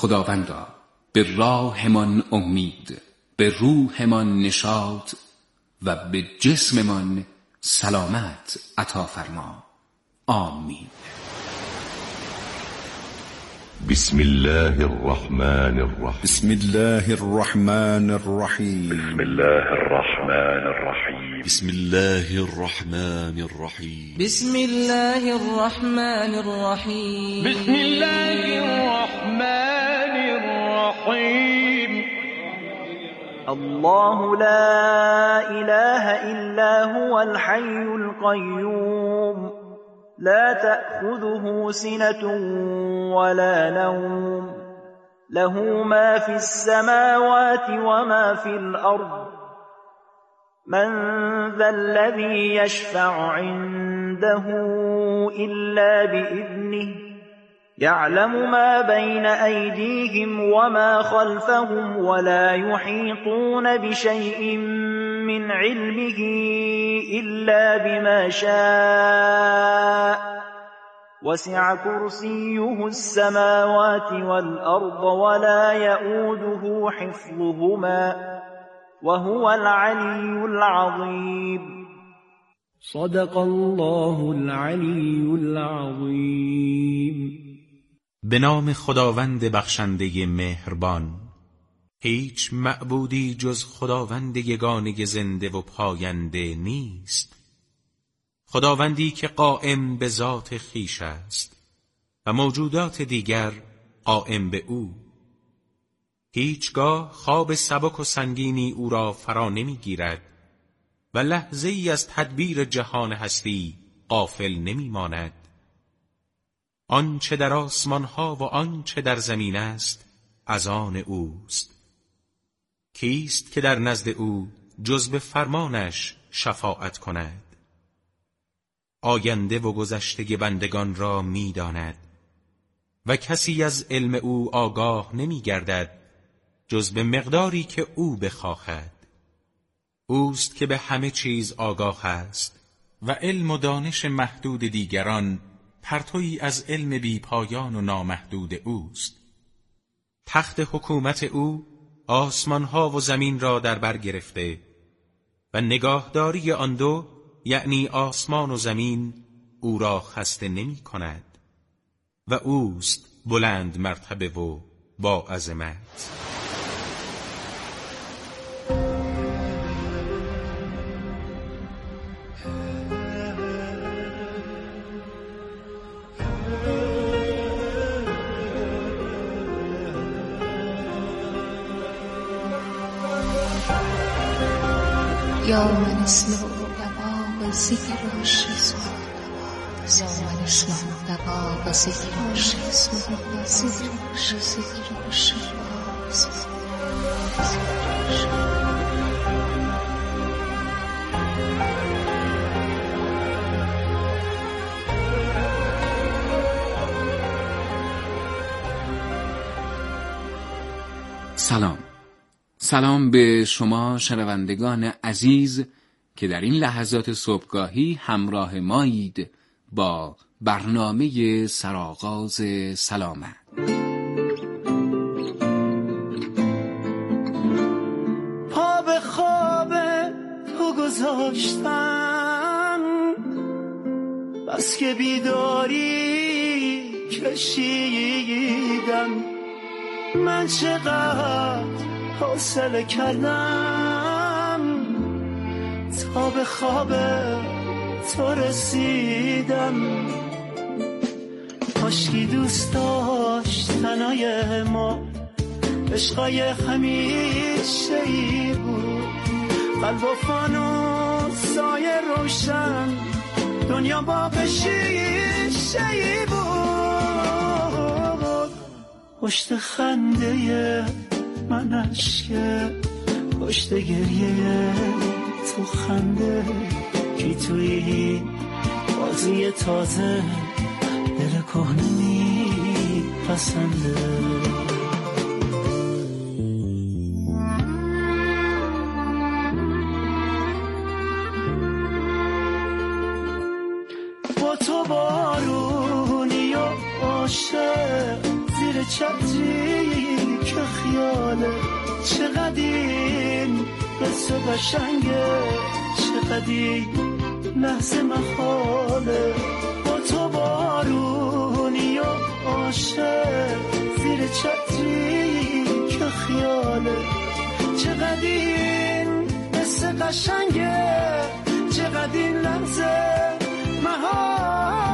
خداوندا به راهمان امید، به روحمان نشاط و به جسممان سلامت عطا فرما. آمین. بسم الله الرحمن الرحیم. بسم الله الرحمن الرحیم. بسم الله الرحمن الرحیم. بسم الله الرحمن الرحیم. بسم الله الرحمن الرحیم. بسم الله الرحمن الرحیم. الله لا إله إلا هو الحي القيوم لا تأخذه سنة ولا نوم له ما في السماوات وما في الأرض من ذا الذي يشفع عنده إلا بإذنه يعلم ما بين أيديهم وما خلفهم ولا يحيطون بشيء من علمه إلا بما شاء وسع كرسيه السماوات والأرض ولا يؤوده حفظهما وهو العلي العظيم. صدق الله العلی العظیم. به نام خداوند بخشنده مهربان. هیچ معبودی جز خداوند یگانه زنده و پاینده نیست، خداوندی که قائم به ذات خویش است و موجودات دیگر قائم به او. هیچگاه خواب سبک و سنگینی او را فرا نمیگیرد و لحظه ای از تدبیر جهان هستی غافل نمی ماند. آنچه در آسمان ها و آنچه در زمین است از آن اوست. کیست که در نزد او جز به فرمانش شفاعت کند؟ آینده و گذشته بندگان را می داند و کسی از علم او آگاه نمی گردد جز به مقداری که او بخواهد. اوست که به همه چیز آگاه است و علم و دانش محدود دیگران پرتویی از علم بی پایان و نامحدود اوست. تخت حکومت او آسمانها و زمین را در بر گرفته و نگاهداری آن دو یعنی آسمان و زمین او را خسته نمی کند و اوست بلند مرتبه و با عظمت. یا من اسمع دباغ ذکر شیز یا من اسمع دباغ ذکر شیز سلام به شما شنوندگان عزیز که در این لحظات صبحگاهی همراه مایید با برنامه سرآغاز سلامت. پا به خواب تو گذاشتم بس که بیداری کشیدم من چقدر حوصله کردم تا به خواب تو رسیدم کاشکی دوست داشت تنهای ما عشقای همیشه‌ای بود قلب و فانوسای روشن دنیا باغ شیشه‌ای بود پشت خنده من اشکه پشت گریه تو خنده کی توی بازی تازه دل کهنه میپسنده با تو بارونی و عاشق زیر چتری خیاله، چقدر این قصه قشنگه، چقدر این لحظه محاله، با تو بارونی و عاشق زیر چتری که خیاله، چقدر این قصه قشنگه، چقدر این لحظه محاله.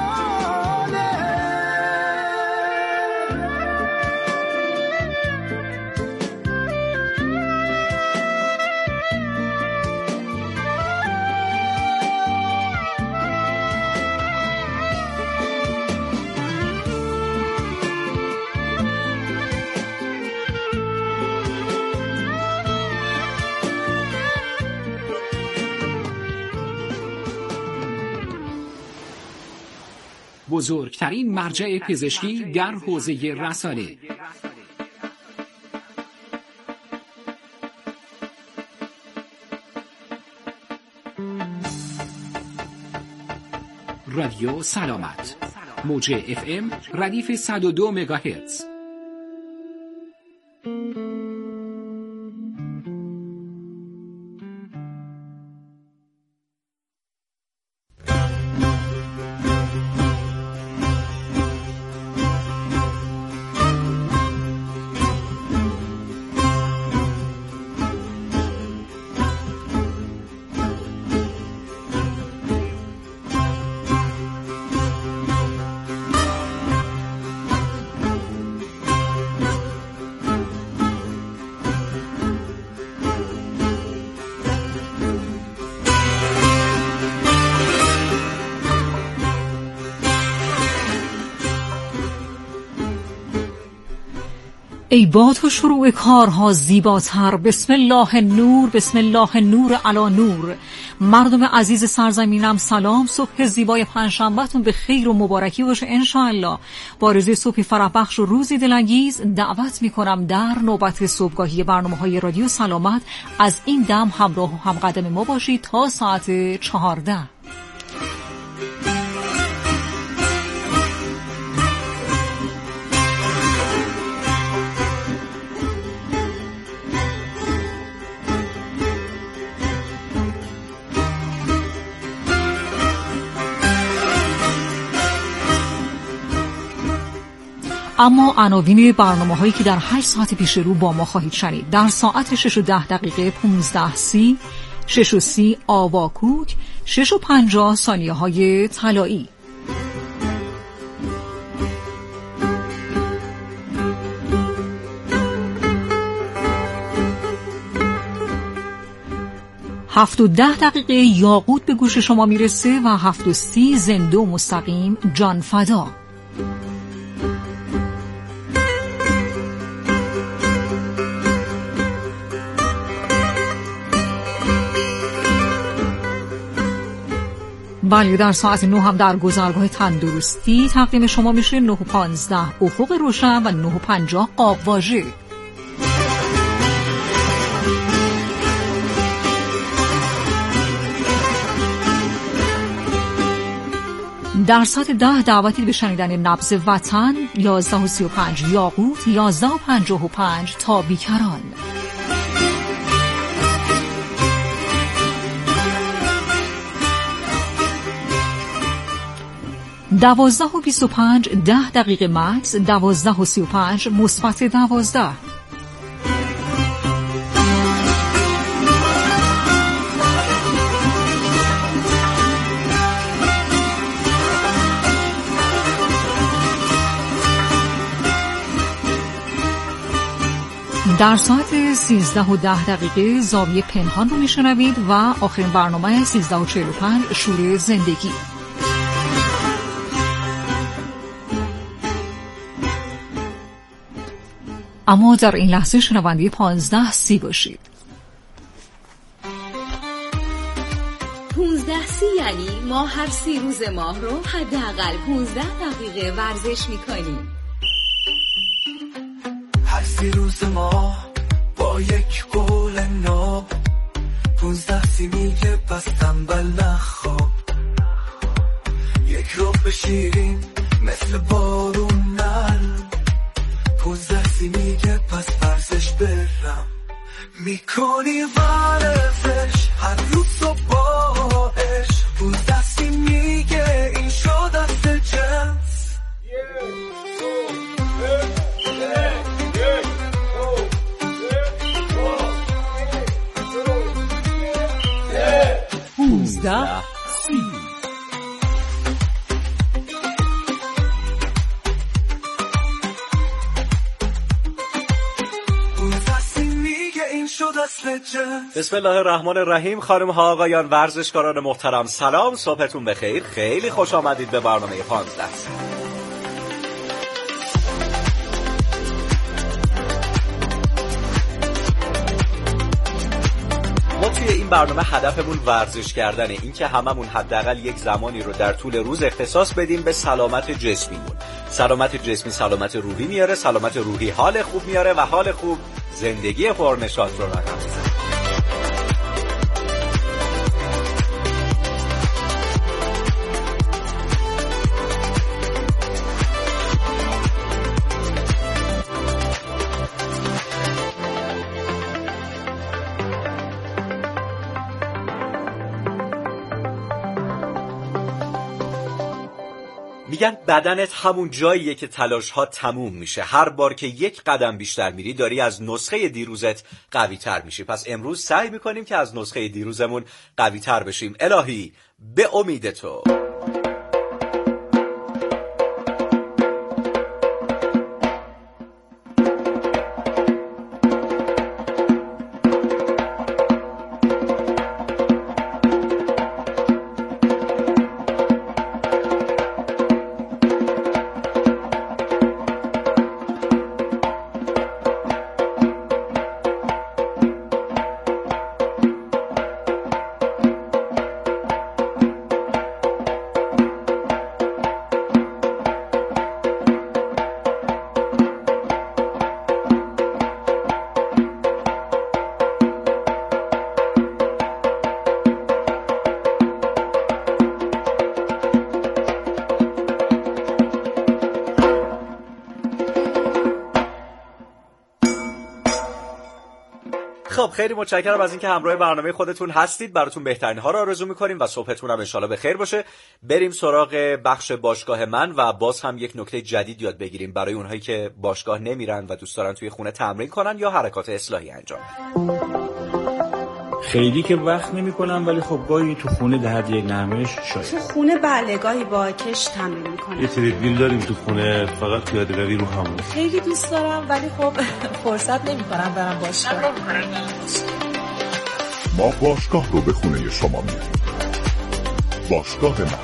بزرگترین مرجع پزشکی در حوزه رسانه. رادیو سلامت، موج FM ردیف 102 مگاهرتز. ای با تو شروع کارها زیباتر، بسم الله نور، بسم الله نور علی نور. مردم عزیز سرزمینم سلام، صبح زیبای پنجشنبهتون به خیر و مبارکی باشه انشاءالله. با آرزوی صبحی فرحبخش و روزی دلانگیز دعوت میکنم در نوبت صبحگاهی برنامه‌های رادیو سلامت از این دم همراه و همقدم ما باشید تا ساعت 14. اما عناوین برنامه‌هایی که در 8 ساعت پیش رو با ما خواهید شنید: در ساعت 6:10 15:30 6:30 آواکوک 6:50 ثانیه‌های طلایی. هفت و 10 دقیقه یاقوت به گوش شما میرسه و 7:30 زنده و مستقیم جان فدا. بله، در ساعت 9 هم در گذرگاه تندرستی تقدیم شما میشه 9:15 افق روشن و 9:50 قاب واژه. در ساعت 10 دعوتی به شنیدن نبض وطن، 11:35 یاقوت، 11:55 تا بیکران. 12:25 10 دقیقه مکس، 12:35 مثبت 12. در ساعت 13:10 زاویه پنهان رو میشنوید و آخرین برنامه 13:45 شور زندگی. اما در این لحظه شنونده 15:30 باشید. 15:30 یعنی ما هر 30 روز ماه رو حداقل 15 دقیقه ورزش میکنیم. هر 30 روز ماه با یک قول نو 15:30 میگه پس تنبل نخواب. یک رو بشیرین مثل بارون نرم 15:30 میگه پس ورزش میکنی ورزش هر روز صبحش بود دستی میگه این شد دست جنس 15 بسم الله الرحمن الرحیم. خانم ها آقایان ورزشکاران محترم سلام، صبحتون بخیر. خیلی خوش آمدید به برنامه 15. ما توی این برنامه هدفمون ورزش کردنه، این که هممون حداقل یک زمانی رو در طول روز اختصاص بدیم به سلامت جسمیمون. سلامت جسمی سلامت روحی میاره، سلامت روحی حال خوب میاره و حال خوب زندگی پرنشاط رو رقم میزنه. میگن بدنت همون جاییه که تلاش ها تموم میشه. هر بار که یک قدم بیشتر میری داری از نسخه دیروزت قوی تر میشی. پس امروز سعی میکنیم که از نسخه دیروزمون قوی تر بشیم. الهی به امید تو. خب خیلی متشکرم از اینکه همراه برنامه خودتون هستید. براتون بهترین ها رو آرزو می‌کنیم و صبحتون هم ان شاءالله بخیر باشه. بریم سراغ بخش باشگاه من و باز هم یک نکته جدید یاد بگیریم برای اونهایی که باشگاه نمیرن و دوست دارن توی خونه تمرین کنن یا حرکات اصلاحی انجام بدن. خیلی که وقت نمی‌کنم ولی خب گاهی تو خونه در حد یک نرمش شاید. تو خونه بله گاهی با کش تمرین می‌کنم. یه تریدمیل داریم تو خونه فقط پیاده‌روی رو همون. خیلی دوست دارم ولی خب فرصت نمی‌کنم برم باشگاه. ما باشگاه رو به خونه شما میاریم. باشگاه من.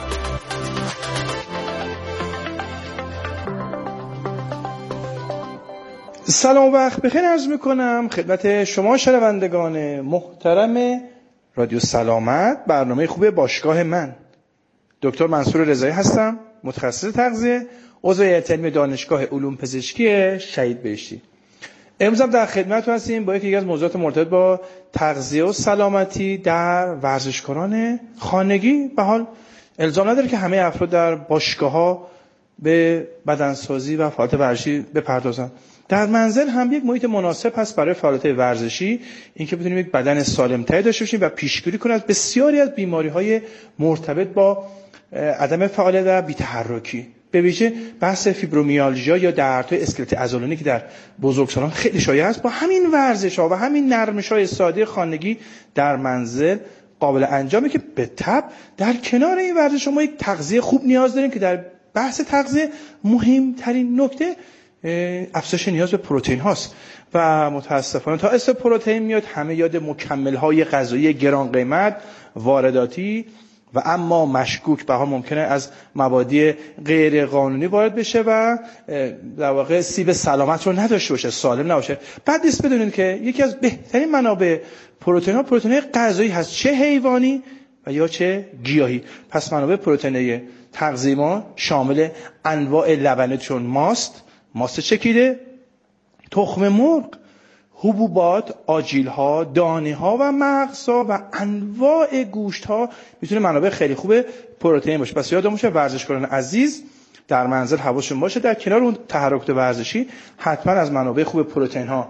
سلام و وقت بخیر عرض میکنم خدمت شما شنوندگان محترم رادیو سلامت، برنامه خوب باشگاه من. دکتر منصور رضایی هستم، متخصص تغذیه، عضو هیئت علمی دانشگاه علوم پزشکی شهید بهشتی. امروز هم در خدمتتون هستیم با یکی از موضوعات مرتبط با تغذیه و سلامتی در ورزشکاران خانگی. به حال الزام نداره که همه افراد در باشگاه‌ها به بدنسازی و فعالیت ورزشی بپردازن. در منزل هم یک محیط مناسب هست برای فعالیت ورزشی، اینکه بتونیم یک بدن سالم‌تری داشته باشیم و پیشگیری کنیم از بسیاری از بیماری‌های مرتبط با عدم فعالیت و بی‌تحرکی. به ویژه بحث فیبرومیالژیا یا دردهای اسکلت عضلانی که در بزرگسالان خیلی شایع است، با همین ورزش‌ها و همین نرمش‌های ساده خانگی در منزل قابل انجامه که به تبع در کنار این ورزش ما یک تغذیه خوب نیاز داریم که در بحث تغذیه مهمترین نکته افزایش نیاز به پروتئین هاست و متاسفانه تا اسم پروتئین میاد همه یاد مکمل های غذایی گران قیمت وارداتی و اما مشکوک به ها ممکنه از مبادی غیر قانونی وارد بشه و در واقع سیب سلامت رو نداشته باشه، سالم نباشه. بعد نیست بدونید که یکی از بهترین منابع پروتئین ها پروتئین غذایی هست، چه حیوانی و یا چه گیاهی. پس منابع پروتئینی تغذیه ما شامل انواع لبنیات چون ماست چکیده، تخم مرغ، حبوبات، آجیل‌ها، دانه‌ها و مغزها و انواع گوشت‌ها میتونه منابع خیلی خوب پروتئین باشه. پس یادمون باشه ورزشکاران عزیز در منزل حواسشون باشه در کنار اون تحرکات ورزشی حتما از منابع خوب پروتئین‌ها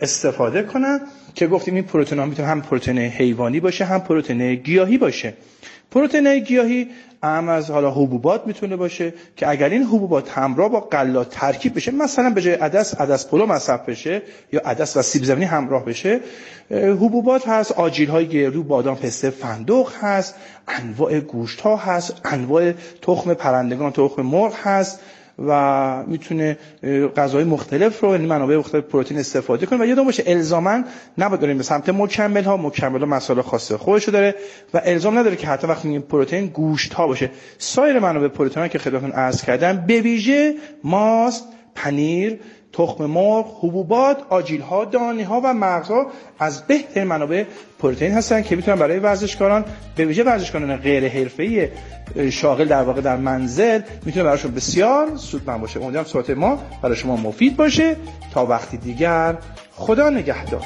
استفاده کنن که گفتیم این پروتئین ها میتونه هم پروتئین حیوانی باشه هم پروتئین گیاهی باشه. پروتئین گیاهی اهم از حالا حبوبات میتونه باشه که اگر این حبوبات همراه با غلات ترکیب بشه، مثلا به جای عدس پلو مصرف بشه یا عدس و سیب زمینی همراه بشه، حبوبات هست، آجیل های گردو، بادام، پسته، فندق هست، انواع گوشت ها هست، انواع تخم پرندگان، تخم مرغ هست و میتونه غذاهای مختلف رو، یعنی منابع مختلف پروتئین استفاده کنه. و یادمون باشه الزاما نباید بریم به سمت مکمل ها مسائل خاص خودشو داره و الزام نداره که حتی وقتی میگیم پروتئین گوشت ها باشه. سایر منابع پروتئین ها که خدمتتون عرض کردم به ویژه ماست، پنیر، تخم مرغ، حبوبات، آجیل ها، دانه ها و مغزها از بهترین منابع پروتئین هستن که میتونن برای ورزشکاران، به ویژه ورزشکاران غیر حرفه‌ای شاغل در واقع در منزل، میتونه براشون بسیار سودمند باشه. امیدوارم صحبت ما برای شما مفید باشه. تا وقتی دیگر، خدا نگهدار.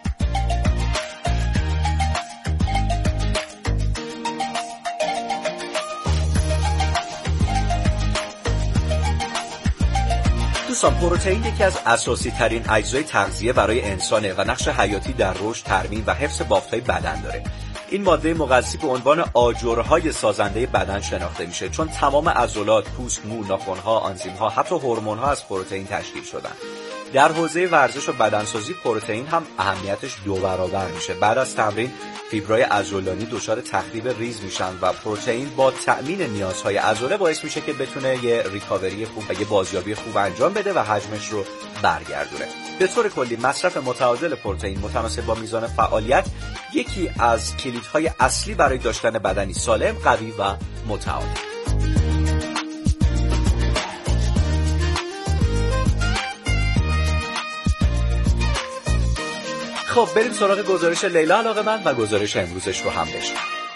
دوستان، پروتئین یکی از اساسی ترین اجزای تغذیه برای انسانه و نقش حیاتی در رشد، ترمیم و حفظ بافت‌های بدن داره. این ماده مغذی به عنوان آجرهای سازنده بدن شناخته میشه، چون تمام عضلات، پوست، مو، ناخن‌ها، آنزیم‌ها، حتی هورمون‌ها از پروتئین تشکیل شدن. در حوزه ورزش و بدنسازی پروتئین هم اهمیتش 2 برابر میشه. بعد از تمرین فیبرهای عضلانی دچار تخریب ریز میشن و پروتئین با تأمین نیازهای عضله باعث میشه که بتونه یه ریکاوری خوب و یه بازیابی خوب انجام بده و حجمش رو برگردونه. به طور کلی مصرف متعادل پروتئین متناسب با میزان فعالیت یکی از کلیدهای اصلی برای داشتن بدنی سالم، قوی و متعادل. خب بریم سراغ گزارش لیلا علاقه‌مند و گزارش امروزش رو هم بشنویم.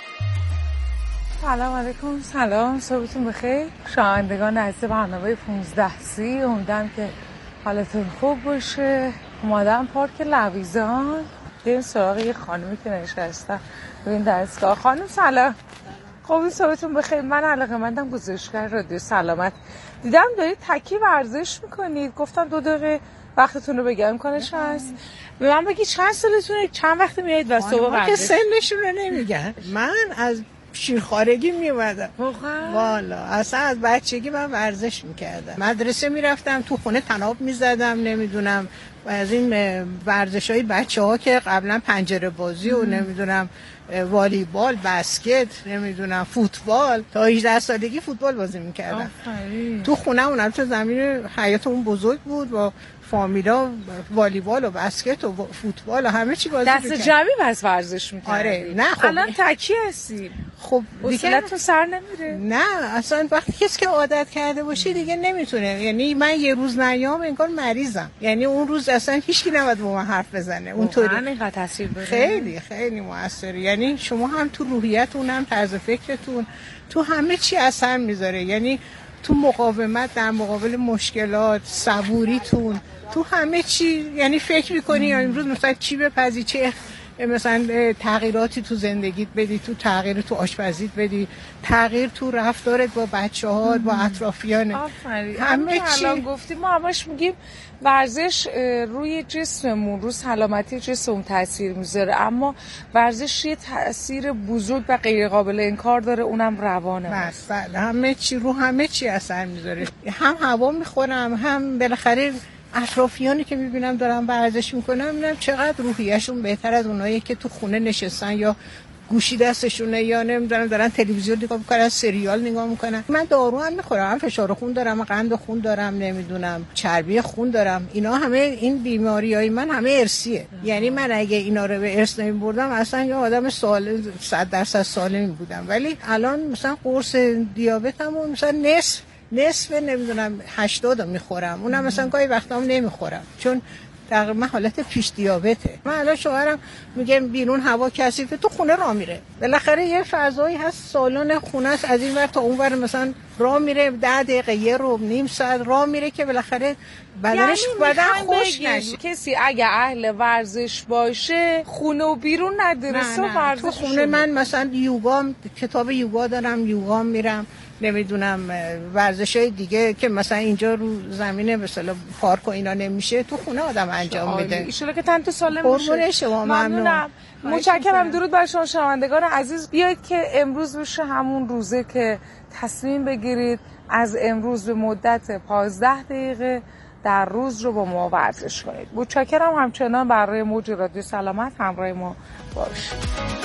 سلام علیکم. سلام، صبحتون بخیر شنوندگان عزیز برنامه 15C. امیدوارم که حالتون خوب باشه. اومدم پارک لویزان، بریم سراغ یه خانومی که نشستن ببین دستگاه. خانم سلام، خوبی؟ صبحتون بخیر. من علاقه‌مندم گزارشگر رادیو سلامت. دیدم دارید تکی ورزش میکنید، گفتم 2 دقیقه وقتتون رو بگم. امکانش هست به من بگی چند سالتونه، چند وقت میایید و صبح ورزش؟ که سنشون رو نمیگن. من از شیرخوارگی میومدم والا، اصلا از بچگی من ورزش میکردم. مدرسه میرفتم، تو خونه طناب میزدم، نمیدونم از این ورزشای بچه‌ها که قبلا پنجره بازی و نمیدونم والیبال، بسکت، نمیدونم فوتبال، تا 18 سالگی فوتبال بازی میکردم. تو خونه‌مون تو زمین حیاطمون بزرگ بود، با فامیلا والیبال و بسکت و فوتبال و همه چی بازی می‌کردیم. دست جمعی بس ورزش می‌کردی؟ آره. نه خب الان تکی هستی. خب دیگه تو سر نمیره؟ نه اصلا وقتی کسی که عادت کرده باشه دیگه نمیتونه. یعنی من یه روز نیام انگار مریضم، یعنی اون روز اصلا هیچکی نباید با من حرف بزنه. اونطوری اینقدر تاثیر داره. خیلی خیلی موثره. یعنی شما هم تو روحیتون، هم طرز فکرتون، تو همه چی اثر میذاره. یعنی تو مقاومت در مقابل مشکلات، صبوریتون، تو همه چی. یعنی فکر می‌کنی امروز مثلا چی بپزی، چه مثلا تغییراتی تو زندگیت بدی، تو تغییر تو آشپزیت بدی، تغییر تو رفتارت با بچه‌ها، با اطرافیان. آفرین. همه چی الان گفتیم. ما همش میگیم ورزش روی جسممون، رو سلامتی جسممون تاثیر میذاره، اما ورزش یه تاثیر بزرگ و غیر قابل انکار داره، اونم روانه. مثلا همه چی رو همه چی اثر میذاره. هم هوا میخورم، هم بالاخره اطرافیانی که میبینم دارن ورزش میکنن، میبینم چقدر روحیه‌شون بهتر از اونایی که تو خونه نشستن یا گوشی دستشونه یا نمیدونم دارن تلویزیون نگاه میکنن، سریال نگاه میکنن. من دارو هم میخورم، هم فشار خون دارم، قند خون دارم، نمیدونم چربی خون دارم. اینا همه این بیماریای من همه ارثیه. یعنی من اگه اینا رو به ارث نمیبردم اصلا یه آدم سالم 100% سالم بودم. ولی الان مثلا قرص دیابتمو مثلا نصف نمیدونم 80 میخورم، اونم مثلا گاهی وقتام نمیخورم چون تقریبا حالت پیش دیابته. من الان شوهرم میگم بیرون هوا کثیفه، تو خونه راه میره. بالاخره یه فضایی هست، سالن خونه است، از این ور تا اون ور مثلا راه میره 10 دقیقه، یه ربع، نیم ساعت راه میره که بالاخره بدنش بدن خوش نشه. کسی اگه اهل ورزش باشه خونه و بیرون نداره. تو خونه من مثلا یوگا، کتاب یوگا دارم، یوگا میرم، نمیدونم ورزش‌های دیگه که مثلا اینجا رو زمین به اصطلاح پارک و اینا نمیشه، تو خونه آدم انجام میده. ان شاءالله که تن تو سالم قربون شما. ممنونم. متشکرم. درود بر شما شنوندگان عزیز. بیایید که امروز بشه همون روزه که تصمیم بگیرید از امروز به مدت 15 دقیقه در روز رو با ما ورزش کنید. متشکرم همچنان برای موج رادیو سلامت همراه ما باشید.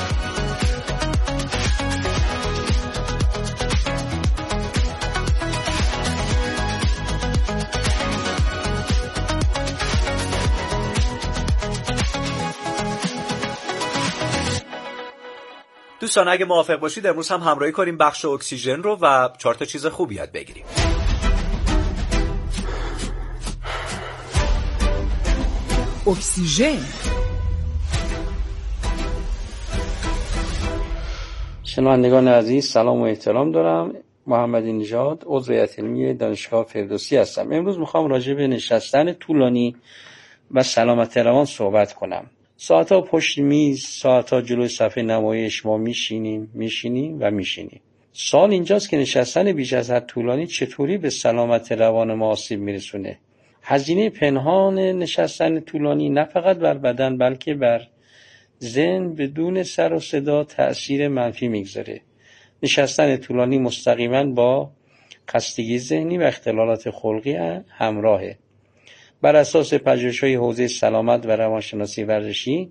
دوستان اگه موافق باشید امروز هم همراهی کنیم بخش اکسیژن رو و 4 تا چیز خوب یاد بگیریم. اکسیژن. شنوندگان عزیز سلام و احترام دارم. محمد نژاد عضو هیئت علمی دانشگاه فردوسی هستم. امروز میخوام راجع به نشستن طولانی و سلامت روان صحبت کنم. ساعتها پشت میز، ساعتها جلوی صفحه نمایش ما میشینیم. سوال اینجاست که نشستن بیش از حد طولانی چطوری به سلامت روان ما آسیب میرسونه؟ هزینه پنهان نشستن طولانی نه فقط بر بدن بلکه بر ذهن بدون سر و صدا تأثیر منفی میگذاره. نشستن طولانی مستقیما با خستگی ذهنی و اختلالات خلقی همراهه. بر اساس پژوهش‌های حوزه سلامت و روانشناسی ورزشی،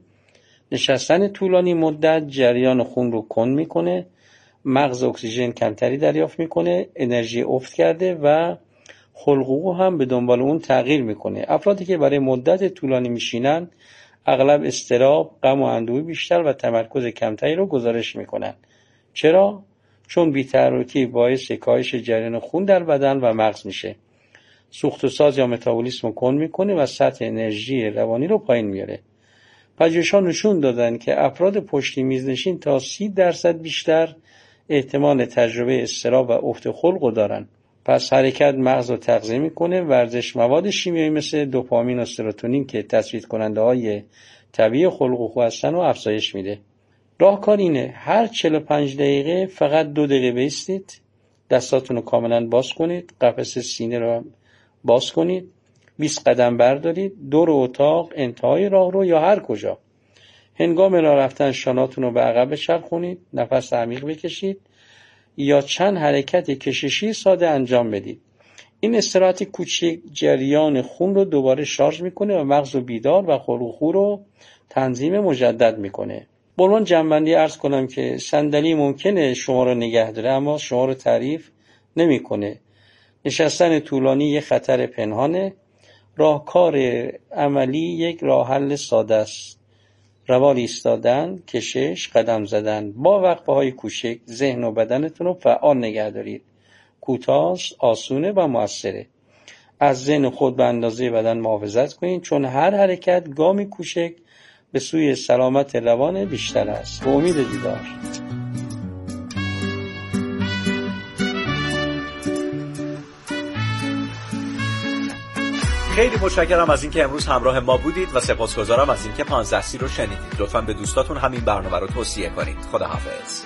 نشستن طولانی مدت جریان خون رو کند میکنه، مغز اکسیژن کمتری دریافت میکنه، انرژی افت کرده و خلق هم به دنبال اون تغییر میکنه. افرادی که برای مدت طولانی میشینن اغلب اضطراب، غم و اندوه بیشتر و تمرکز کمتری رو گزارش میکنن. چرا؟ چون بی‌تحرکی باعث کاهش جریان خون در بدن و مغز میشه. سوخت و ساز یا متابولیسم رو کند میکنه و سطح انرژی روانی رو پایین میاره. پژوهش‌ها نشون دادن که افراد پشتی میزنشین تا 30% بیشتر احتمال تجربه اضطراب و افت خلق دارن. پس حرکت مغز رو تغذیه میکنه. ورزش مواد شیمیایی مثل دوپامین و سروتونین که تثبیت کننده های طبیعی خلق و خو هستن رو افزایش میده. راهکار اینه هر 45 دقیقه فقط 2 دقیقه بایستید، دستاتون رو کاملا باز کنید، قفس سینه رو باز کنید، 20 قدم بردارید، دور اتاق، انتهای راه رو یا هر کجا. هنگام راه رفتن شانه‌تون رو به عقب بچرخونید، نفس عمیق بکشید یا چند حرکت کششی ساده انجام بدید. این استراحت کوچک جریان خون رو دوباره شارژ میکنه و مغز رو بیدار و خلق و خو رو تنظیم مجدد میکنه. به عنوان جنبندی عرض کنم که صندلی ممکنه شما رو نگه داره اما شما رو تعریف نمیکنه. نشستن طولانی یک خطر پنهانه. راهکار عملی یک راه حل ساده است. روال ایستادن، کشش، قدم زدن. با وقفه‌های کوچک ذهن و بدنتون رو فعال نگه دارید. کوتاه، آسونه و موثره. از ذهن خود به اندازه بدن محافظت کنید چون هر حرکت گامی کوچک به سوی سلامت روان بیشتر است. به امید دیدار. خیلی متشکرم از اینکه امروز همراه ما بودید و سپاسگزارم از اینکه 15 رو شنیدید. لطفاً به دوستاتون همین برنامه رو توصیه کنید. خداحافظ.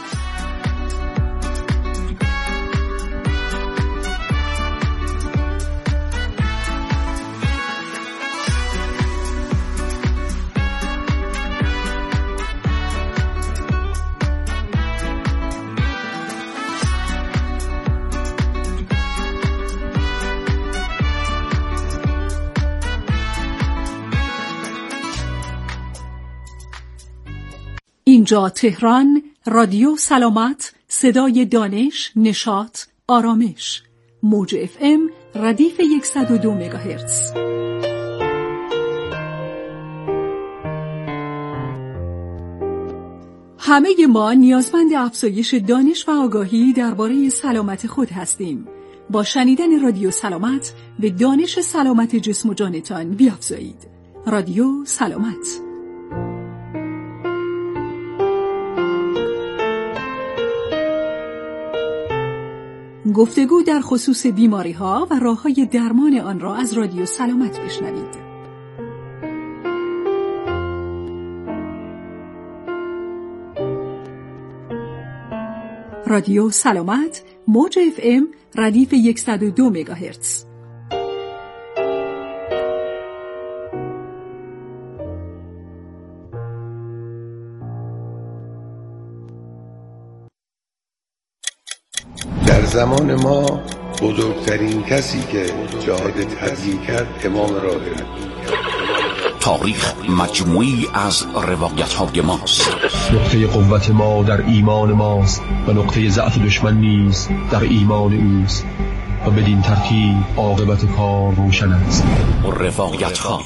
اینجا تهران، رادیو سلامت، صدای دانش، نشاط، آرامش. موج FM ردیف 102 مگاهرتز. همه ما نیازمند افزایش دانش و آگاهی درباره سلامت خود هستیم. با شنیدن رادیو سلامت به دانش سلامت جسم و جانتان بیافزایید. رادیو سلامت. گفتگو در خصوص بیماری‌ها و راه‌های درمان آن را از رادیو سلامت بشنوید. رادیو سلامت موج FM ردیف 102 مگاهرتز. در زمان ما بزرگترین کسی که جهاد تبلیغ کرد امام راهب. تاریخ مجموعی از روایت‌های ماست. نقطه قوت ما در ایمان ماست و نقطه ضعف دشمن نیز در ایمان اوست و بدین ترتیب عاقبت کار روشن است. روایت‌ها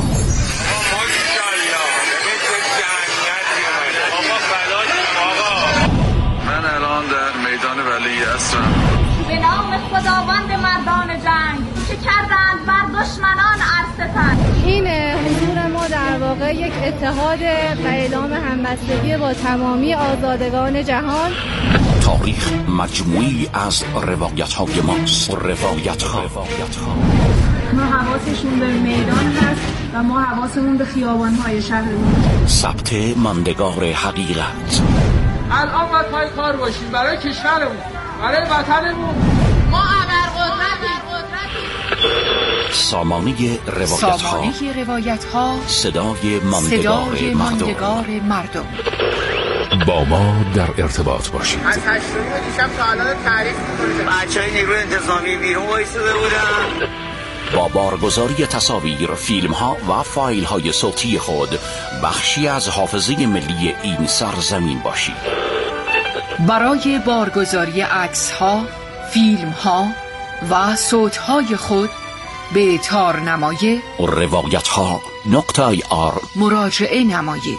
من الان در میدان ولی هستم. به نام خداوند مردان جنگ که کردند بر دشمنان ارستن. این حضور ما در واقع یک اتحاد و اعلام همبستگی با تمامی آزادگان جهان. تاریخ مجموعی از روایت‌های ماست. روایت‌ها ما حواسشون به میدان هست و ما حواسمون به خیابان‌های شهرمون. ثبت ماندگار حقیقت. الان باید پای کار باشیم برای کشورمون، برای وطنمون. ما ابرقدرتیم. سامانه روایت‌ها، صدای ماندگار مردم. با ما در ارتباط باشید. از 8 دیشب تا الان تعریف می‌کنید. بچه‌های نیروی انتظامی بیرون وایساده بودن. با بارگذاری تصاویر، فیلم‌ها و فایل‌های صوتی خود بخشی از حافظه ملی این سرزمین باشید. برای بارگذاری عکس‌ها، فیلم‌ها و صوت‌های خود به تارنمای روایت‌ها.ir مراجعه نمایید.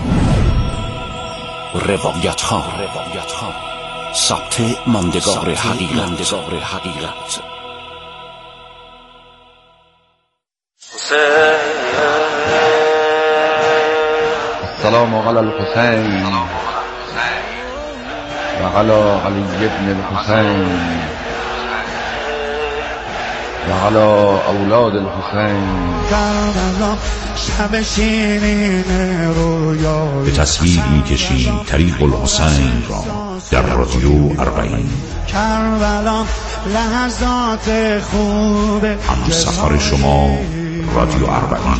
روایت‌ها، ثبت ماندگار حقیقت. السلام علی الحسین و علی علی ابن الحسین و علی اولاد الحسین. به تصویر می‌کشیم طریق الحسین را در رادیو 40. هم سفر شما رادیو 40.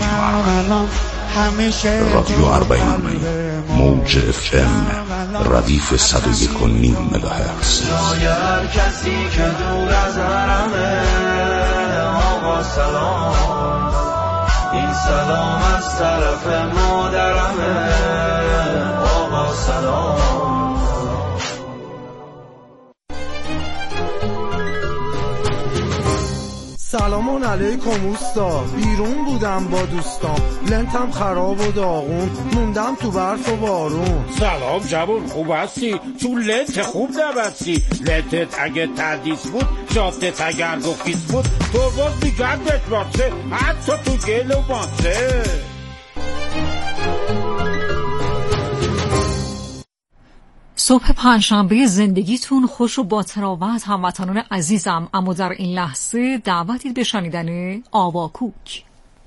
رادیو 40 موج FM ردیف 101.9 مگاهرتز. هر کسی که دور از حرمه آقا سلام، این سلام از طرف مادرمه آقا سلام. سلام علیکم اوستا، بیرون بودم با دوستام، لنتم خراب و داغون، موندم تو برف و بارون. سلام جوون، خوب هستی؟ تو لنت خوب نبستی، لنتت اگه تردیس بود، شافتت اگر گفیس بود، تو باز میگردت باسه، حتی تو گل و باسه. صبح پنجشنبه زندگیتون خوش و با تراوت هموطنان عزیزم، اما در این لحظه دعوتی به شنیدن آواکوک.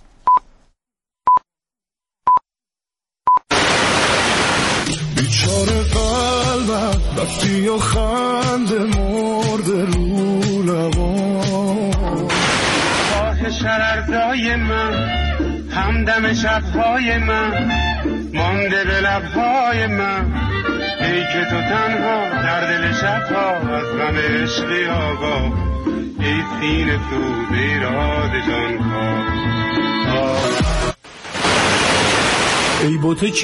بیچاره قلبم رفتی و خنده مرد رو لبان. آه شررزای من، همدم شبهای من، مانده به لبهای من، ای که تو تنها در دل شبها از غم عشقی آگاه، ای سینه سوز ایراد جان ها. ای بوته